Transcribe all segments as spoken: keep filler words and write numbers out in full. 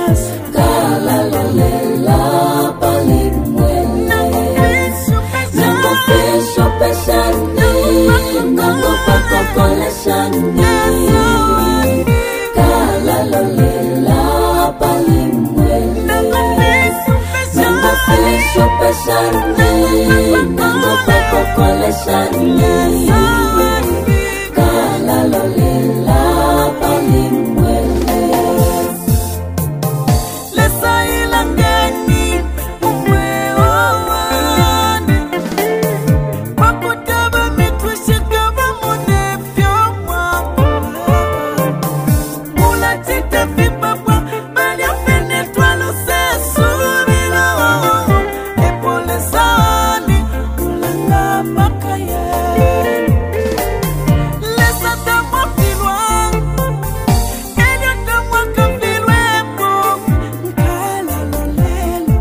Kala lolela palimwele Nango fisho pesani Nango pako koleshani Kala lolela palimwele Nango fisho pesani Nango pako koleshani Kala lolela palimwele Lesa ilangeni umweowane Wakutaba mitwishikaba munefyo mwako Mula tita vipapwa Banya penetwalo sesu Bila Epole sani Ulanga makaya Lesa tamwa filwa Kenya tamwa kafilwepo Kala lolelo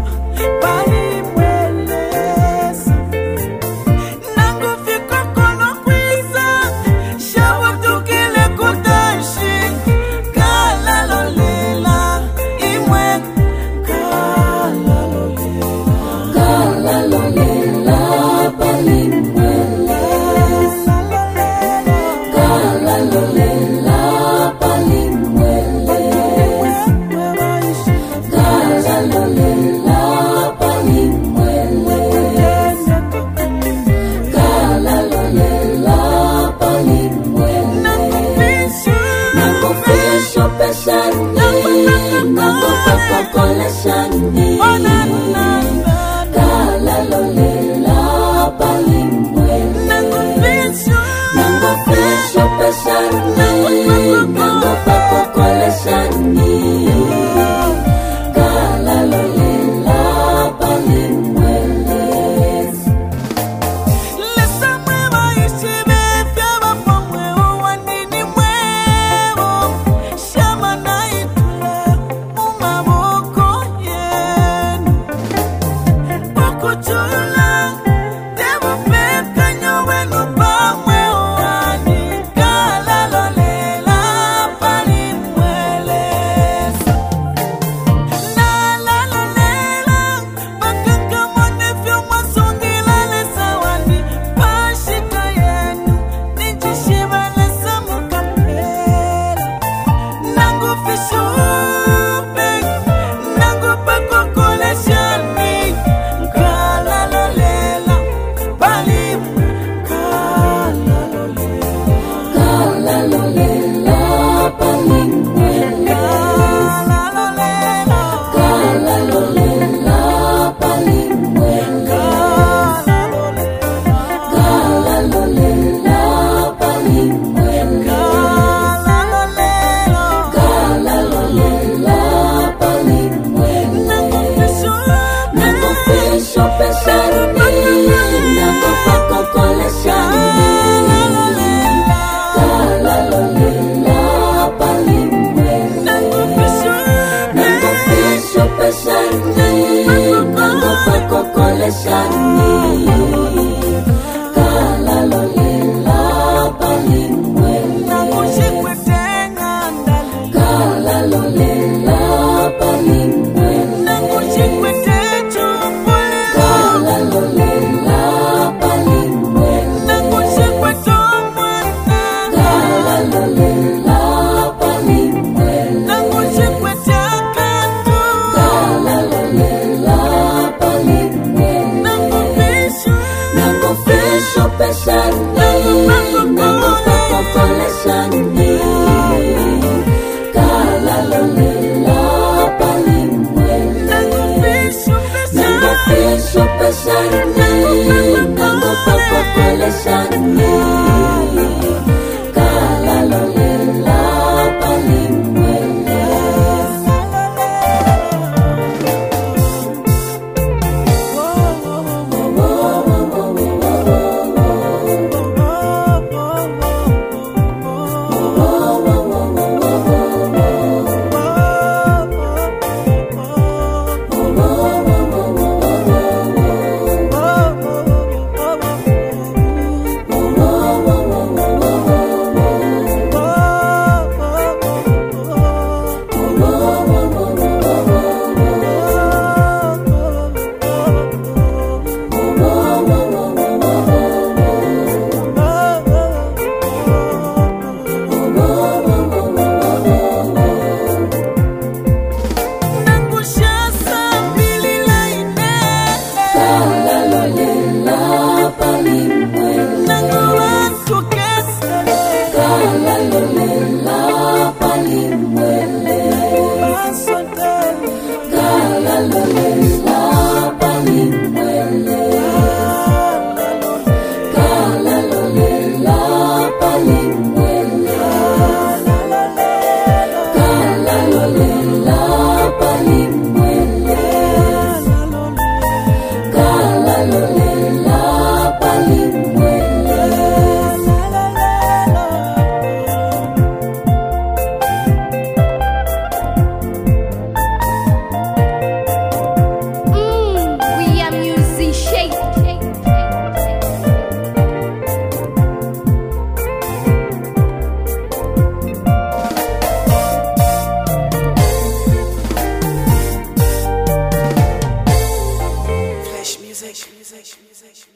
palimwelesa Nangu fiko kono kwiza Shawa tukile kudashi Kala lolela imwe Kala lolela Kala lolela palimwelesa Kala lolela palimwelesa Kala lolela palimwelesa Kala lolela palimwelesa Nango fisho pesani Nango pako koleshani Kala lolela palimwelesa Nango fisho pesani Nango pako koleshani Kala lolela palimwelesa Lesa mwema ishibe Fyaba pomwe uwanini mwevo Shama na itule Umaboko yenu Wakuchula Demo peka nyowenu pamwe uwani Kala lolela palimwelesa Na la lolela Bakanga monefyo masungila lesa wani Pashika yenu Nijishiva lesa mukapela Nangu fishupe Nangu pako koleshani Kala lolela palimwe Kala lolela Kala lolela palimwele Kala lolela palimwele Kala lolela palimwele Kala lolela palimwele Nango fisho pesani Nango pako koleshani Kala lolela palimwele Nango fisho pesani Nango pako koleshani Kala lolela palimwele Kala lolela palimwele Kala lolela palimwele Kala lolela palimwele Kala lolela musician, musician.